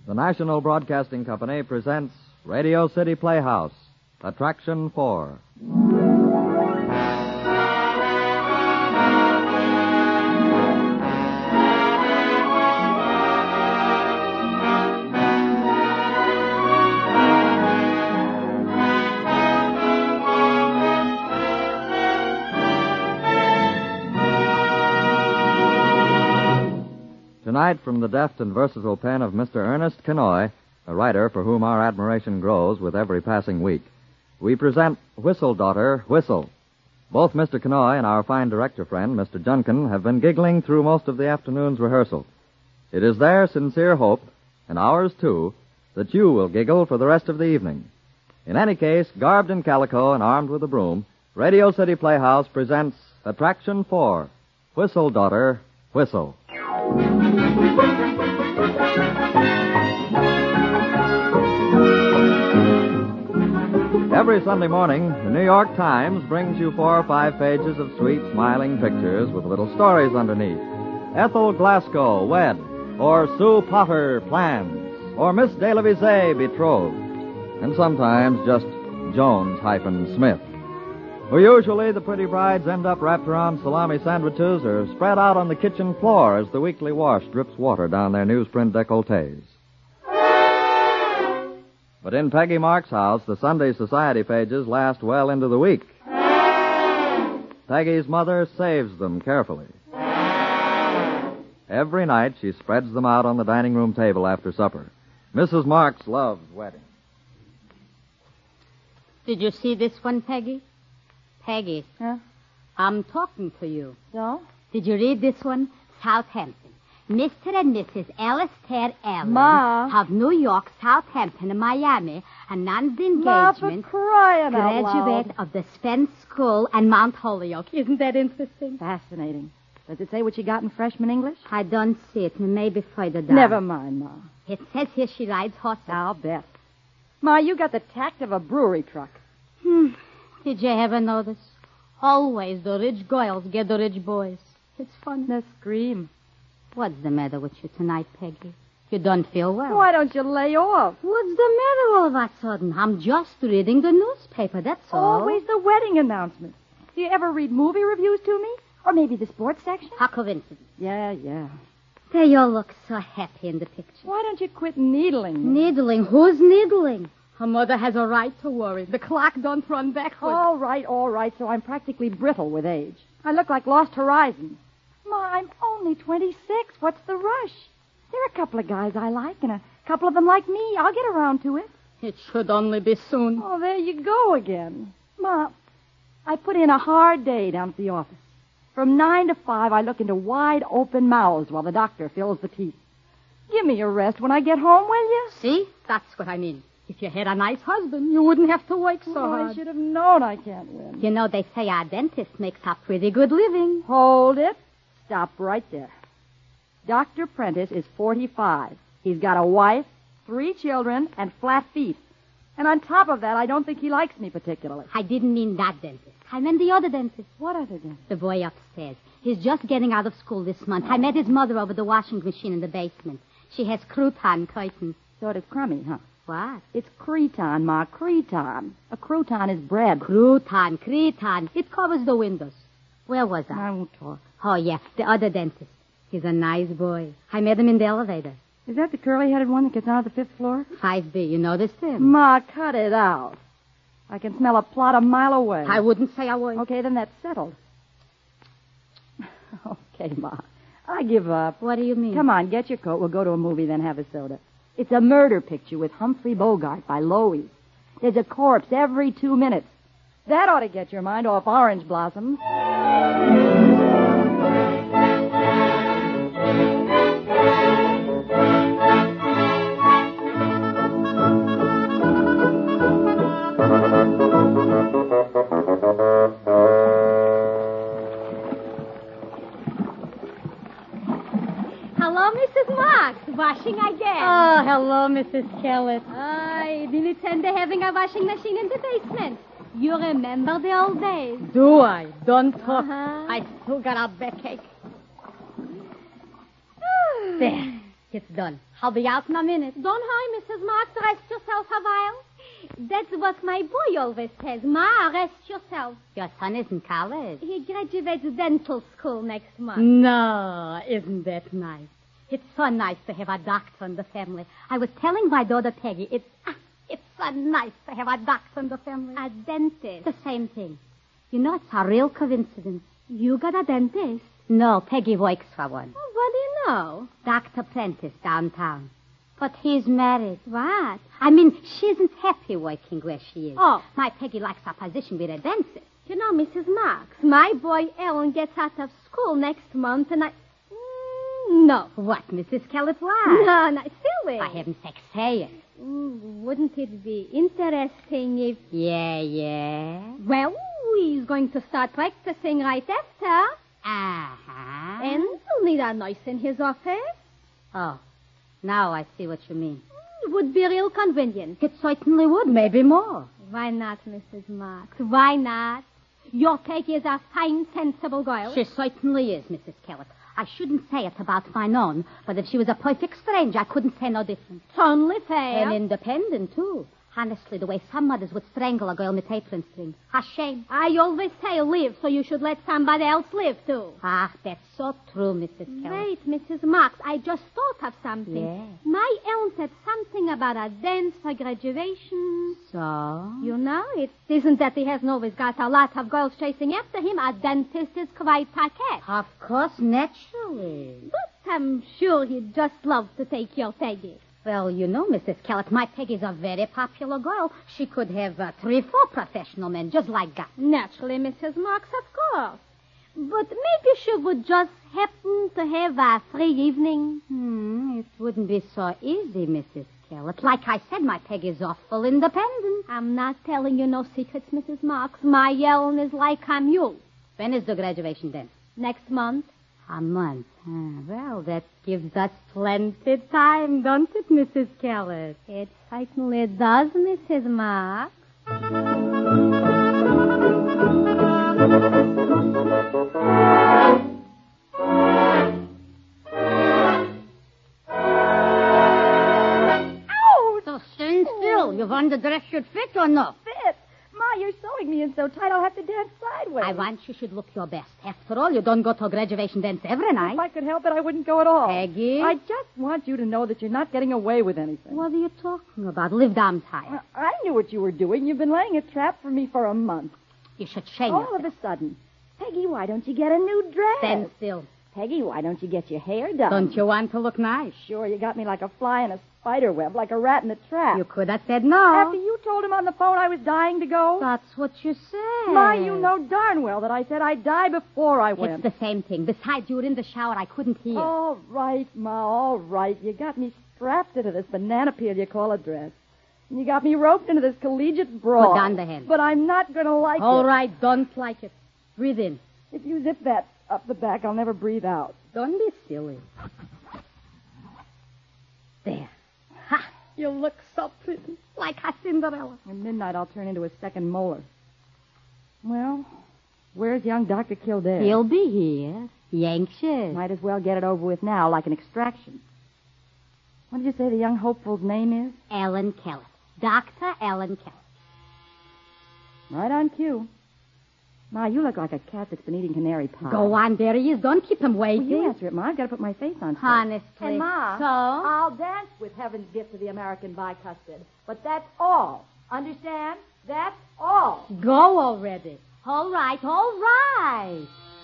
The National Broadcasting Company presents Radio City Playhouse, Attraction 4. Tonight, from the deft and versatile pen of Mr. Ernest Kenoy, a writer for whom our admiration grows with every passing week, we present Whistle Daughter, Whistle. Both Mr. Kenoy and our fine director friend, Mr. Junkin, have been giggling through most of the afternoon's rehearsal. It is their sincere hope, and ours too, that you will giggle for the rest of the evening. In any case, garbed in calico and armed with a broom, Radio City Playhouse presents Attraction 4, Whistle Daughter, Whistle. Every Sunday morning, the New York Times brings you 4 or 5 pages of sweet, smiling pictures with little stories underneath. Ethel Glasgow, wed, or Sue Potter, plans, or Miss De La Visée, betrothed, and sometimes just Jones-Smith. Well, usually the pretty brides end up wrapped around salami sandwiches or spread out on the kitchen floor as the weekly wash drips water down their newsprint décolletés. But in Peggy Mark's house, the Sunday society pages last well into the week. Peggy's mother saves them carefully. Every night she spreads them out on the dining room table after supper. Mrs. Marks loves weddings. Did you see this one, Peggy? Peggy. Huh? I'm talking to you. So? Did you read this one? Southampton. Mr. and Mrs. Alistair Allen Ma. of New York, Southampton, and Miami announced the Ma, engagement. for crying out graduate loud. of the Spence School and Mount Holyoke. Isn't that interesting? Fascinating. Does it say what she got in freshman English? I don't see it. Maybe further down. Never mind, Ma. It says here she rides horses. I'll bet. Ma, you got the tact of a brewery truck. Did you ever notice? Always the rich girls get the rich boys. It's fun. The scream. What's the matter with you tonight, Peggy? You don't feel well. Why don't you lay off? What's the matter all of a sudden? I'm just reading the newspaper, that's all. Always the wedding announcements. Do you ever read movie reviews to me? Or maybe the sports section? How coincidence. Yeah. They all look so happy in the picture. Why don't you quit needling? Needling? Who's needling? Her mother has a right to worry. The clock don't run backwards. All right, so I'm practically brittle with age. I look like Lost Horizons. Ma, I'm only 26. What's the rush? There are a couple of guys I like, and a couple of them like me. I'll get around to it. It should only be soon. Oh, there you go again. Ma, I put in a hard day down at the office. From 9 to 5, I look into wide open mouths while the doctor fills the teeth. Give me a rest when I get home, will you? See? That's what I mean. If you had a nice husband, you wouldn't have to work so hard. I should have known I can't win. You know, they say our dentist makes a pretty good living. Hold it. Stop right there. Dr. Prentice is 45. He's got a wife, 3 children, and flat feet. And on top of that, I don't think he likes me particularly. I didn't mean that dentist. I meant the other dentist. What other dentist? The boy upstairs. He's just getting out of school this month. I met his mother over the washing machine in the basement. She has crouton curtains. Sort of crummy, huh? What? It's creton, Ma, creton. A crouton is bread. Creton. It covers the windows. Where was I? I won't talk. Oh, yeah, the other dentist. He's a nice boy. I met him in the elevator. Is that the curly-headed one that gets on to the 5th floor? 5B, you noticed him? Ma, cut it out. I can smell a plot a mile away. I wouldn't say a word. Okay, then that's settled. Okay, Ma. I give up. What do you mean? Come on, get your coat. We'll go to a movie, then have a soda. It's a murder picture with Humphrey Bogart by Loewy. There's a corpse every 2 minutes. That ought to get your mind off orange blossoms. Hello, Mrs. Marks. Washing again. Oh, hello, Mrs. Kellett. I didn't intend to having a washing machine in the basement. You remember the old days? Do I? Don't talk. I still got a backache. There. It's done. I'll be out in a minute. Don't hurry, Mrs. Marks. Rest yourself a while. That's what my boy always says. Ma, rest yourself. Your son is in college. He graduates dental school next month. No, isn't that nice? It's so nice to have a doctor in the family. I was telling my daughter Peggy, it's so nice to have a doctor in the family. A dentist. The same thing. You know, it's a real coincidence. You got a dentist? No, Peggy works for one. Oh, what do you know? Dr. Prentice downtown. But he's married. What? I mean, she isn't happy working where she is. Oh. My Peggy likes her position with a dentist. You know, Mrs. Marks, my boy Ellen gets out of school next month, and I... No. What, Mrs. Kellett, why? No, not silly. For heaven's sake, say it. Wouldn't it be interesting if... Yeah. Well, he's going to start practicing right after. Uh-huh. And he'll need a nurse in his office. Oh, now I see what you mean. It would be real convenient. It certainly would, maybe more. Why not, Mrs. Marks? Why not? Your Peggy is a fine, sensible girl. She certainly is, Mrs. Kellett. I shouldn't say it about my own, but if she was a perfect stranger, I couldn't say no different. It's only fair. And independent, too. Honestly, the way some mothers would strangle a girl with apron strings. A shame. I always say live, so you should let somebody else live, too. Ah, that's so true, Mrs. Kellett. Wait, Mrs. Marks, I just thought of something. Yeah. My Ellen said something about a dance for graduation. So? You know, it isn't that he hasn't always got a lot of girls chasing after him. A dentist is quite paquet. Of course, naturally. But I'm sure he'd just love to take your Peggy. Well, you know, Mrs. Kellett, my Peggy's a very popular girl. She could have 3 or 4 professional men just like that. Naturally, Mrs. Marks, of course. But maybe she would just happen to have a free evening. It wouldn't be so easy, Mrs. Kellett. Like I said, my Peggy's awful independent. I'm not telling you no secrets, Mrs. Marks. My Ellen is like a mule. When is the graduation then? Next month. A month. Well, that gives us plenty time, don't it, Mrs. Kellett? It certainly does, Mrs. Marks. Ow! So stand still. You wonder the dress should fit or no? Fit? Ma, you're sewing me in so tight I'll have to dance sideways. I want you should look your best. After all, you don't go to a graduation dance every night. If I could help it, I wouldn't go at all. Peggy? I just want you to know that you're not getting away with anything. What are you talking about? Live down tired. I knew what you were doing. You've been laying a trap for me for a month. You should shame All yourself. of a sudden. Peggy, why don't you get a new dress? Stand still. Peggy, why don't you get your hair done? Don't you want to look nice? Sure, you got me like a fly in a spider web, like a rat in a trap. You could have said no. After you told him on the phone I was dying to go? That's what you said. Ma, you know darn well that I said I'd die before I went. It's the same thing. Besides, you were in the shower. I couldn't hear. All right, Ma, all right. You got me strapped into this banana peel you call a dress. And you got me roped into this collegiate brawl. Put down the hand. But I'm not going to like it. All right, don't like it. Breathe in. If you zip that up the back, I'll never breathe out. Don't be silly. There. Ha! You look so pretty. Like a Cinderella. At midnight, I'll turn into a second molar. Well, where's young Dr. Kildare? He'll be here. You anxious? Might as well get it over with now, like an extraction. What did you say the young hopefuls' name is? Ellen Kellett. Dr. Ellen Kellett. Right on cue. Ma, you look like a cat that's been eating canary pie. Go on, there he is. Don't keep him waiting. Well, you answer it, Ma. I've got to put my face on straight. Honestly. And, Ma, so? I'll dance with Heaven's gift to the American bicuspid. But that's all. Understand? That's all. Go already. All right, all right.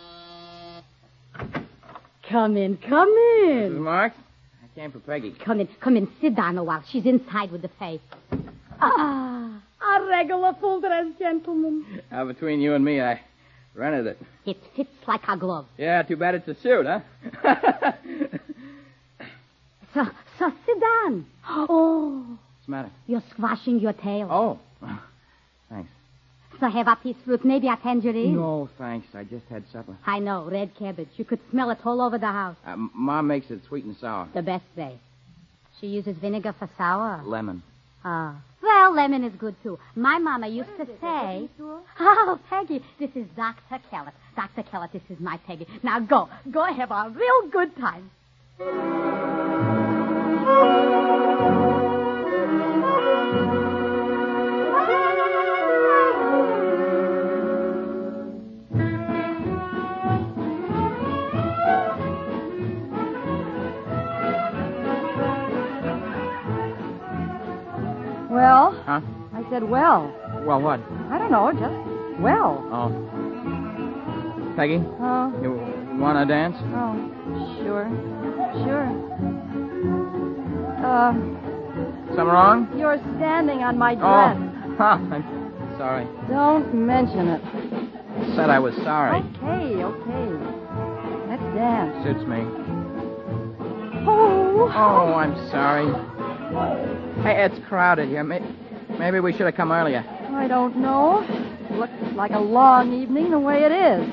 Come in, come in. Mrs. Marks, I came for Peggy. Come in. Sit down a while. She's inside with the face. Ah, a regular full-dress gentleman. Between you and me, I rented it. It fits like a glove. Yeah, too bad it's a suit, huh? So sit down. Oh. What's the matter? You're squashing your tail. Oh, thanks. So have a piece of fruit, maybe a tangerine? No, thanks. I just had supper. I know, red cabbage. You could smell it all over the house. Mom makes it sweet and sour. The best way. She uses vinegar for sour. Lemon. Ah. Well, lemon is good, too. My mama used to say... Oh, Peggy, this is Dr. Kellett. Dr. Kellett, this is my Peggy. Now go have a real good time. Well? Huh? I said, well. Well, what? I don't know, just well. Oh. Peggy, Oh, you want to dance? oh, sure. Something wrong? You're standing on my dress. Oh. Huh. I'm sorry. Don't mention it. Said I was sorry. Okay. Let's dance. Suits me. Oh. Oh, I'm sorry. Hey, it's crowded here. Maybe we should have come earlier. I don't know. Looks like a long evening the way it is.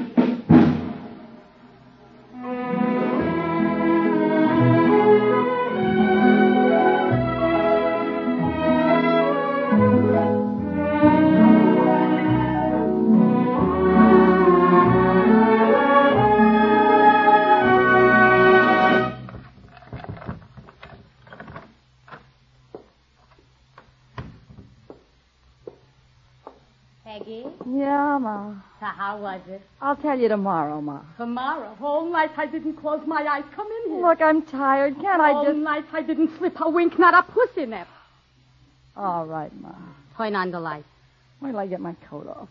Peggy, Yeah, Ma. so how was it? I'll tell you tomorrow, Ma. Tomorrow. Whole night I didn't close my eyes. Come in here. Look, I'm tired. Can't I Whole just... night I didn't slip a wink, not a pussy nap. All right, Ma. Turn on the light. Wait till I get my coat off.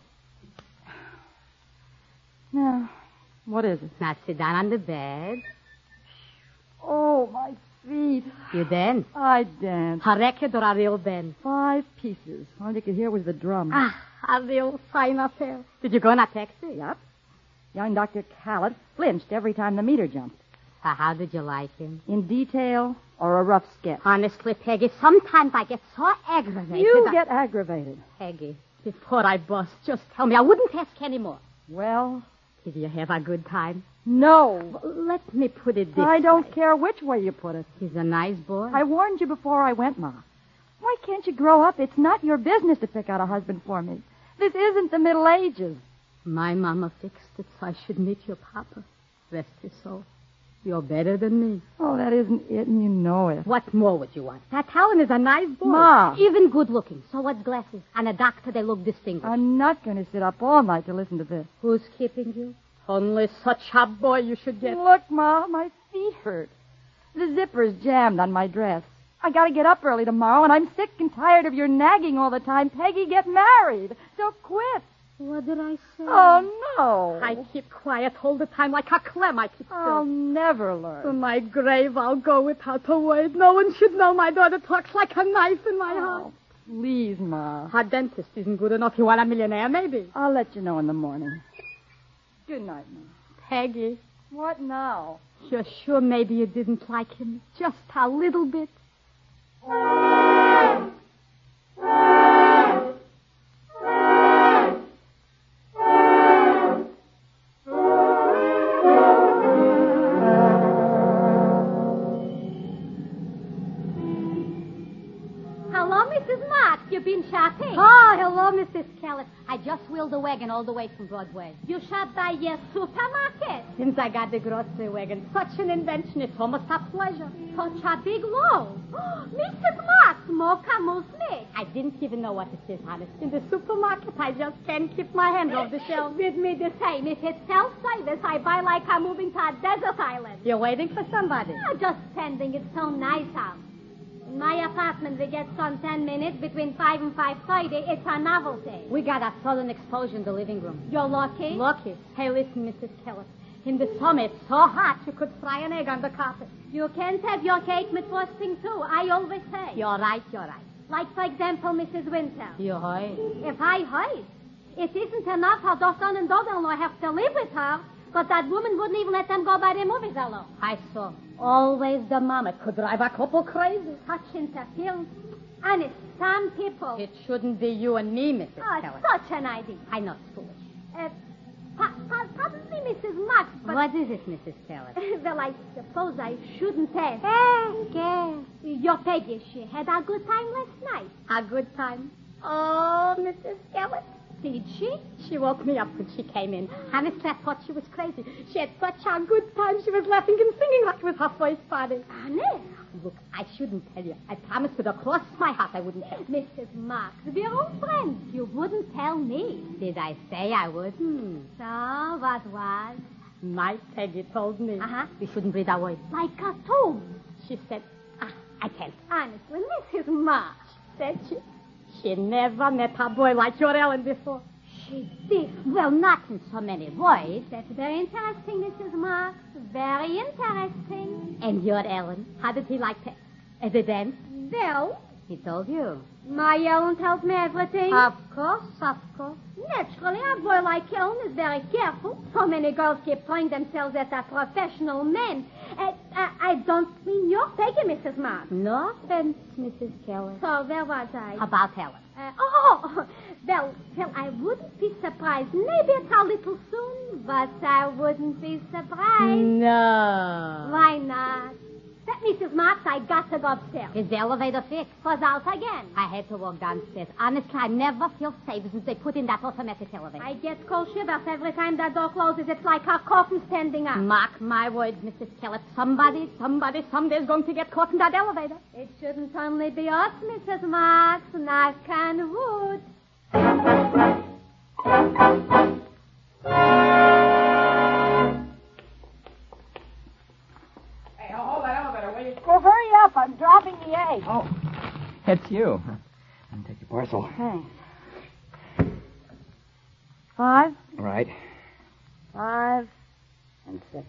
Now, what is it? Now sit down on the bed. Oh, my feet. You dance. I danced. A record or a real band? 5 pieces. All you could hear was the drum. Ah, a real fine affair. Did you go in a taxi? Yep. Young Dr. Callett flinched every time the meter jumped. So how did you like him? In detail or a rough sketch? Honestly, Peggy, sometimes I get so aggravated. You get aggravated. Peggy, before I bust, just tell me. I wouldn't ask anymore. Well, Did you have a good time? no. Let me put it this I don't way. care which way you put it. He's a nice boy. I warned you before I went, Ma. Why can't you grow up? It's not your business to pick out a husband for me. This isn't the Middle Ages. My mama fixed it so I should meet your papa. Rest his soul. You're better than me. Oh, that isn't it, and you know it. What more would you want? That Helen is a nice boy. Ma. Even good looking. So what's glasses? And a doctor, they look distinguished. I'm not going to sit up all night to listen to this. Who's keeping you? Only such a boy you should get. Look, Ma, my feet hurt. The zipper's jammed on my dress. I got to get up early tomorrow, and I'm sick and tired of your nagging all the time. Peggy, get married. So quit. What did I say? Oh, no. I keep quiet all the time like a clam. I keep I'll still. never To learn. my grave, I'll go without a word. No one should know my daughter talks like a knife in my heart. Oh, please, Ma. Her dentist isn't good enough. You want a millionaire, maybe? I'll let you know in the morning. Good night, Ma. Peggy, What now? you're sure maybe you didn't like him? Just a little bit? Hello, Mrs. Marks. You've been shopping. Oh, hello, Mrs. Kelly. I just wheeled the wagon all the way from Broadway. You shop by your supermarket. Since I got the grocery wagon, such an invention, it's almost a pleasure. Such a big load. Mrs. Marks, mocha muesli. I didn't even know what it is, honest. In the supermarket, I just can't keep my hands off the shelf. With me the same. If it's self-service, I buy like I'm moving to a desert island. You're waiting for somebody. Just pending. It's so nice out. In my apartment, we get sun 10 minutes between 5 and 5:30. It's a novelty. We got a sudden explosion in the living room. You're lucky. Lucky. Hey, listen, Mrs. Keller. In the summer, it's so hot you could fry an egg on the carpet. You can't have your cake with frosting, too. I always say. You're right. Like, for example, Mrs. Winter. You're right. If I heard, it isn't enough her son and daughter-in-law have to live with her, but that woman wouldn't even let them go by their movies alone. I saw. Always the mama could drive a couple crazy. Such interference. And it's some people. It shouldn't be you and me, Mrs. Oh, Keller. such an idea. I know it's foolish. Pardon me, Mrs. Marks, but... What is it, Mrs. Keller? Well, I suppose I shouldn't ask. Your Peggy, she had a good time last night. A good time. Oh, Mrs. Keller. Did she? She woke me up when she came in. Honestly, I thought she was crazy. She had such a good time. She was laughing and singing like it was her first party. Honest? Look, I shouldn't tell you. I promised with across my heart I wouldn't tell you. Mrs. Marks, we're old friends. You wouldn't tell me. Did I say I wouldn't? So, what was? My Peggy told me. Uh-huh. We shouldn't breathe our words. Like cartoons. She said, I can't. Honestly, Mrs. Marks. Said she never met a boy like your Ellen before. She did. Well, not in so many words. That's very interesting, Mrs. Marks. Very interesting. And your Ellen, how did he like that? As a dance? Well, He told you. my Ellen tells me everything. Of course, of course. Naturally, a boy like Ellen is very careful. So many girls keep throwing themselves at a professional man. I don't mean your taking, Mrs. Marks. No offense, Mrs. Keller. So where was I? About Helen. Well, I wouldn't be surprised. Maybe it's a little soon, but I wouldn't be surprised. No. Why not? But, Mrs. Marks, I got to go upstairs. Is the elevator fixed? Was out again. I had to walk downstairs. Honestly, I never feel safe since they put in that automatic elevator. I get cold shivers every time that door closes. It's like a coffin standing up. Mark my words, Mrs. Keller. Somebody, someday is going to get caught in that elevator. It shouldn't only be us, Mrs. Marks. Knock on wood. Hey, hold that elevator, will you? Well, hurry up. I'm dropping the egg. Oh, it's you. And take your parcel. Thanks. 5, Right. 5, and 6.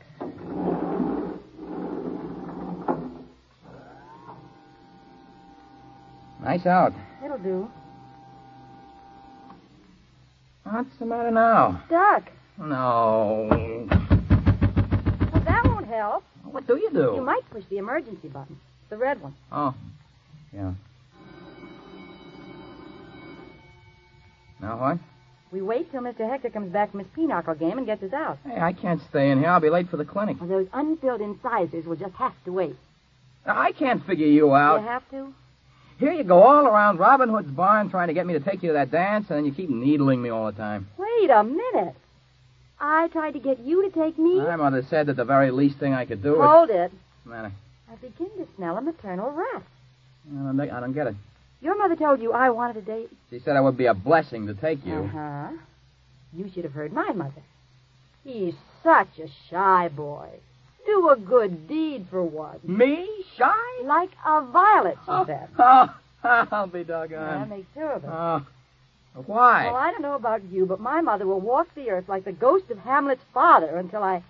Nice out. It'll do. What's the matter now? Duck. No. Well, that won't help. What do you do? You might push the emergency button. The red one. Oh, yeah. Now what? We wait till Mr. Hector comes back from his pinochle game and gets us out. Hey, I can't stay in here. I'll be late for the clinic. Well, those unfilled incisors will just have to wait. Now, I can't figure you out. You have to? Here you go all around Robin Hood's barn trying to get me to take you to that dance, and then you keep needling me all the time. Wait a minute. I tried to get you to take me. My mother said that the very least thing I could do is... Hold it. Man, I begin to smell a maternal wrath. I don't get it. Your mother told you I wanted a date? She said it would be a blessing to take you. Uh-huh. You should have heard my mother. He's such a shy boy. Do a good deed for once. Me? Shy? Like a violet, she said. Oh, I'll be That doggone. makes two of us. Oh, why? Well, I don't know about you, but my mother will walk the earth like the ghost of Hamlet's father until I,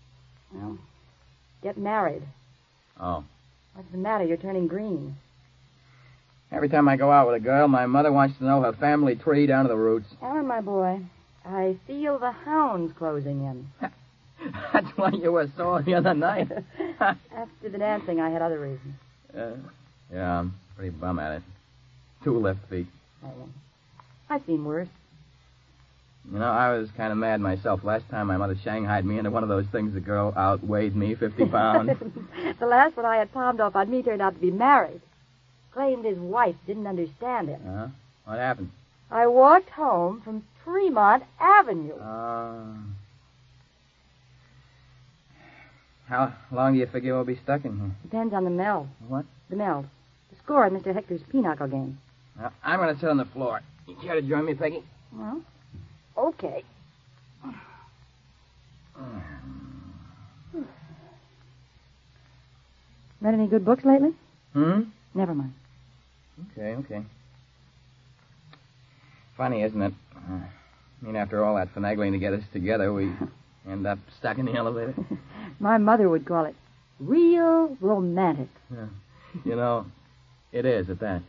get married. Oh. What's the matter? You're turning green. Every time I go out with a girl, my mother wants to know her family tree down to the roots. Alan, my boy, I feel the hounds closing in. That's why you were sore the other night. After the dancing, I had other reasons. Yeah, I'm pretty bum at it. 2 left feet. I've seen worse. You know, I was kind of mad myself last time my mother shanghaied me into one of those things the girl outweighed me 50 pounds. The last one I had palmed off on me turned out to be married. Claimed his wife didn't understand him. Uh-huh. What happened? I walked home from Tremont Avenue. How long do you figure we'll be stuck in here? Depends on the meld. What? The meld. The score in Mr. Hector's pinochle game. Well, I'm going to sit on the floor. You care to join me, Peggy? Well, okay. Read any good books lately? Never mind. Okay. Funny, isn't it? After all that finagling to get us together, we end up stuck in the elevator. My mother would call it real romantic. Yeah. You know, it is at that.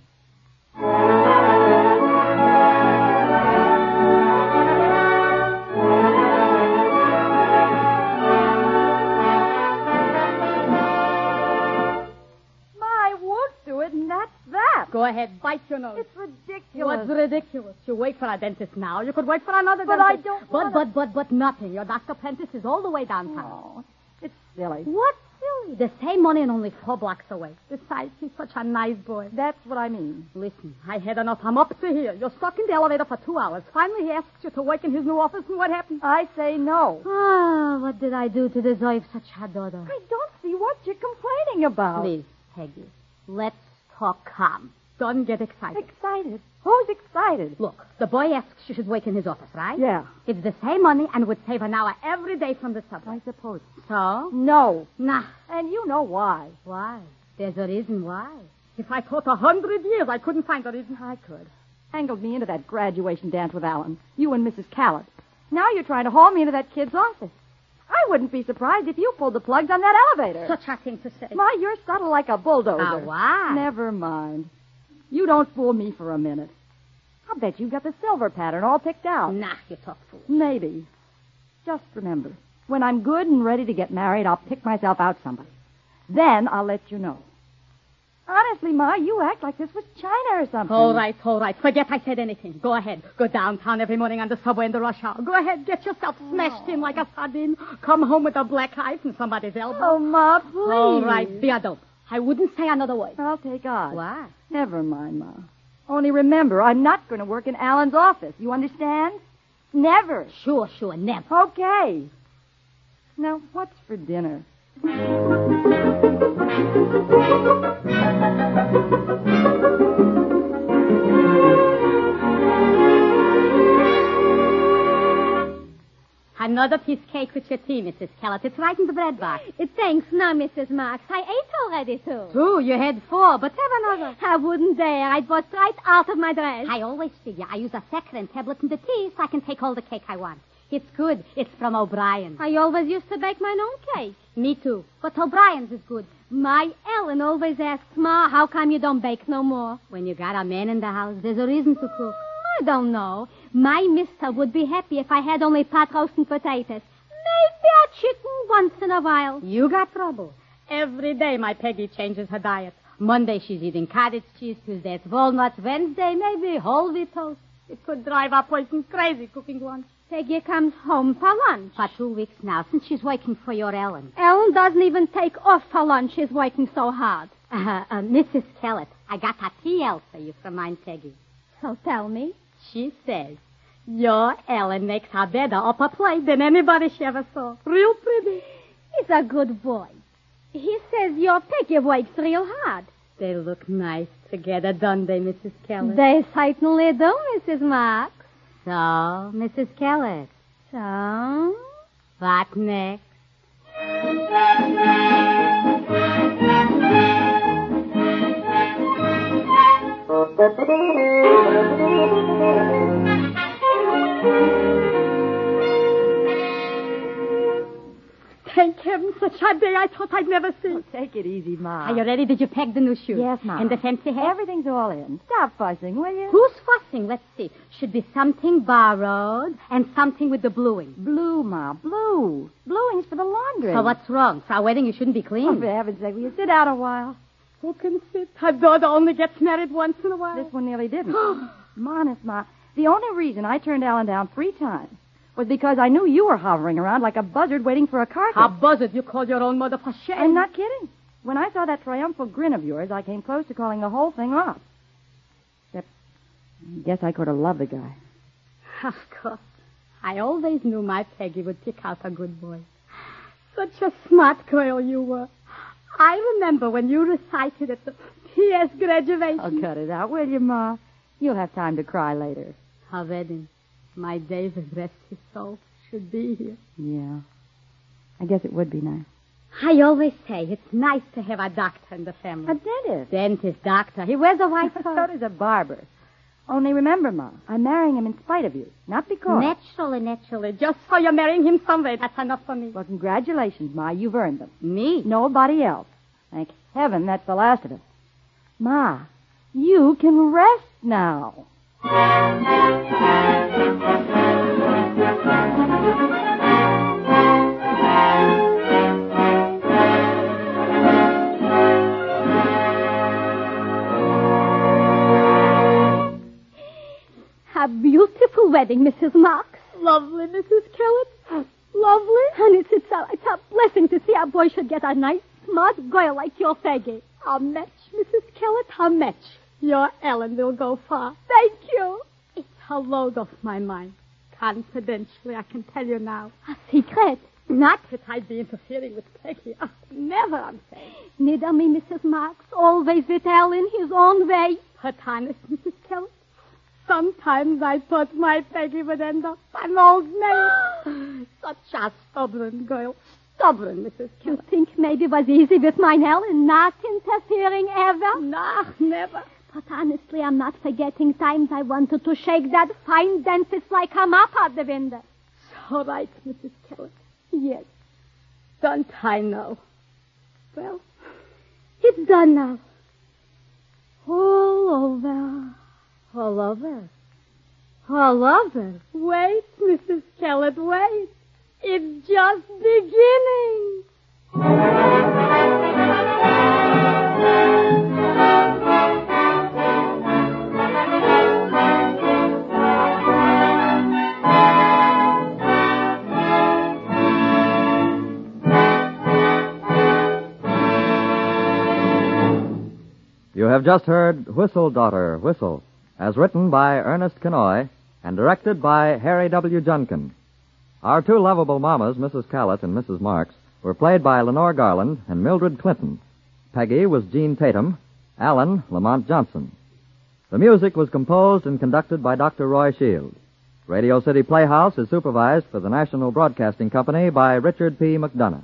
My, won't do it, and that's that. Go ahead, bite your nose. It's ridiculous. What's ridiculous? You wait for a dentist now. You could wait for another But dentist. I don't wanna- But nothing. Your Dr. Prentice is all the way downtown. Oh, it's silly. What silly? The same money and only 4 blocks away. Besides, he's such a nice boy. That's what I mean. Listen, I had enough. I'm up to here. You're stuck in the elevator for 2 hours. Finally, he asks you to work in his new office, and what happens? I say no. Ah, what did I do to deserve such a daughter? I don't see what you're complaining about. Please, Peggy, let's talk calm. Don't get excited. Excited? Who's excited? Look, the boy asks you should work in his office, right? Yeah. It's the same money and would save an hour every day from the subway. I suppose. So? No. Nah. And you know why. Why? There's a reason why. If I thought 100 years, I couldn't find a reason. I could. Angled me into that graduation dance with Alan. You and Mrs. Callett. Now you're trying to haul me into that kid's office. I wouldn't be surprised if you pulled the plugs on that elevator. Such a thing to say. Ma, you're subtle like a bulldozer. Ah, why? Never mind. You don't fool me for a minute. I'll bet you got the silver pattern all picked out. Nah, you talk fool. Maybe. Just remember, when I'm good and ready to get married, I'll pick myself out somebody. Then I'll let you know. Honestly, Ma, you act like this was China or something. All right. Forget I said anything. Go ahead. Go downtown every morning on the subway in the rush hour. Go ahead. Get yourself smashed in like a sardine. Come home with a black eye from somebody's elbow. Oh, Ma, please. All right. Be a dope. I wouldn't say another word. I'll take odds. Why? Never mind, Ma. Only remember, I'm not going to work in Alan's office. You understand? Never. Sure, never. Okay. Now, what's for dinner? Another piece of cake with your tea, Mrs. Callett. It's right in the bread box. Thanks, now, Mrs. Marks. I ate already, too. 2, you had 4, but have another. I wouldn't dare. I'd bust right out of my dress. I always figure I use a second tablet in the tea so I can take all the cake I want. It's good. It's from O'Brien. I always used to bake my own cake. Me too. But O'Brien's is good. My Ellen always asks, Ma, how come you don't bake no more? When you got a man in the house, there's a reason to cook. I don't know. My mister would be happy if I had only pot roast and potatoes. Maybe a chicken once in a while. You got trouble. Every day my Peggy changes her diet. Monday she's eating cottage cheese. Tuesday it's walnuts. Wednesday maybe whole wheat toast. It could drive a person crazy cooking lunch. Peggy comes home for lunch. For 2 weeks now, since she's working for your Ellen. Ellen doesn't even take off for lunch. She's working so hard. Mrs. Kellett, I got a TL for you from mine Peggy. So tell me. She says, your Ellen makes a better upper plate than anybody she ever saw. Real pretty. He's a good boy. He says your Peggy works real hard. They look nice together, don't they, Mrs. Kellett? They certainly do, Mrs. Marks. So, Mrs. Kellett. So? What next? Thank heaven, such a day I thought I'd never see. Oh, take it easy, Ma. Are you ready? Did you peg the new shoes? Yes, Ma. And the fancy hat? Everything's all in. Stop fussing, will you? Who's fussing? Let's see. Should be something borrowed and something with the bluing. Blue, Ma, blue. Bluing's for the laundry. So what's wrong? For our wedding, you shouldn't be clean. Oh, for heaven's sake, will you sit down a while? Who can sit? Her daughter only gets married once in a while. This one nearly didn't. Honest, Ma, the only reason I turned Alan down 3 times was because I knew you were hovering around like a buzzard waiting for a carcass. A buzzard? You called your own mother for shame? I'm not kidding. When I saw that triumphal grin of yours, I came close to calling the whole thing off. Except, I guess I could have loved the guy. Of course. I always knew my Peggy would pick out a good boy. Such a smart girl you were. I remember when you recited at the P.S. graduation. Oh, cut it out, will you, Ma? You'll have time to cry later. Her wedding. My David, rest his soul, should be here. Yeah. I guess it would be nice. I always say it's nice to have a doctor in the family. A dentist. Dentist, doctor. He wears a white coat. So does a barber. Only remember, Ma, I'm marrying him in spite of you, not because. Naturally. Just so you're marrying him someday, that's enough for me. Well, congratulations, Ma. You've earned them. Me? Nobody else. Thank heaven that's the last of it. Ma, you can rest now. A beautiful wedding, Mrs. Marks. Lovely, Mrs. Kellett. Lovely. And it's a blessing to see a boy should get a nice, smart girl like your Peggy. A match, Mrs. Kellett, a match. Your Ellen will go far. Thank you. It's a load off my mind. Confidentially, I can tell you now. A secret. Not that I'd be interfering with Peggy. Oh, never, I'm saying. Neither me, Mrs. Marks. Always with Ellen his own way. But honest, Mrs. Kellett, sometimes I thought my Peggy would end up an old maid. Such a stubborn girl. stubborn, Mrs. You Keller. think maybe it was easy with mine Ellen, not interfering ever? Nah, never. But honestly, I'm not forgetting times I wanted to shake that fine dentist like a mop out the window. All right, Mrs. Keller. Yes. Don't I know? Well, it's done now. All over. All over. All over. Wait, Mrs. Kellett, wait. It's just beginning. You have just heard Whistle, Daughter, Whistle, as written by Ernest Kenoy and directed by Harry W. Junkin. Our two lovable mamas, Mrs. Callett and Mrs. Marks, were played by Lenore Garland and Mildred Clinton. Peggy was Jean Tatum, Alan Lamont Johnson. The music was composed and conducted by Dr. Roy Shields. Radio City Playhouse is supervised for the National Broadcasting Company by Richard P. McDonough.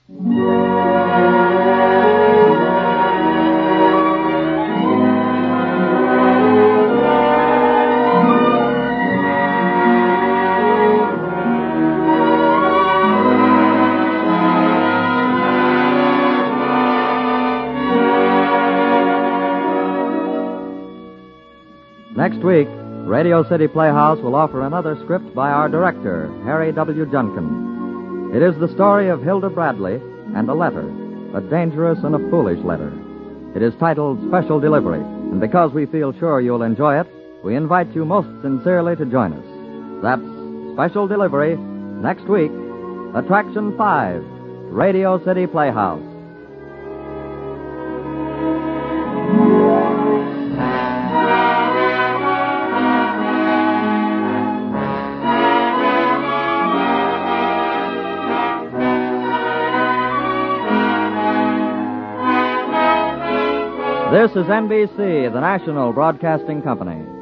Next week, Radio City Playhouse will offer another script by our director, Harry W. Junkin. It is the story of Hilda Bradley and a letter, a dangerous and a foolish letter. It is titled Special Delivery, and because we feel sure you'll enjoy it, we invite you most sincerely to join us. That's Special Delivery, next week, Attraction 5, Radio City Playhouse. This is NBC, the national broadcasting company.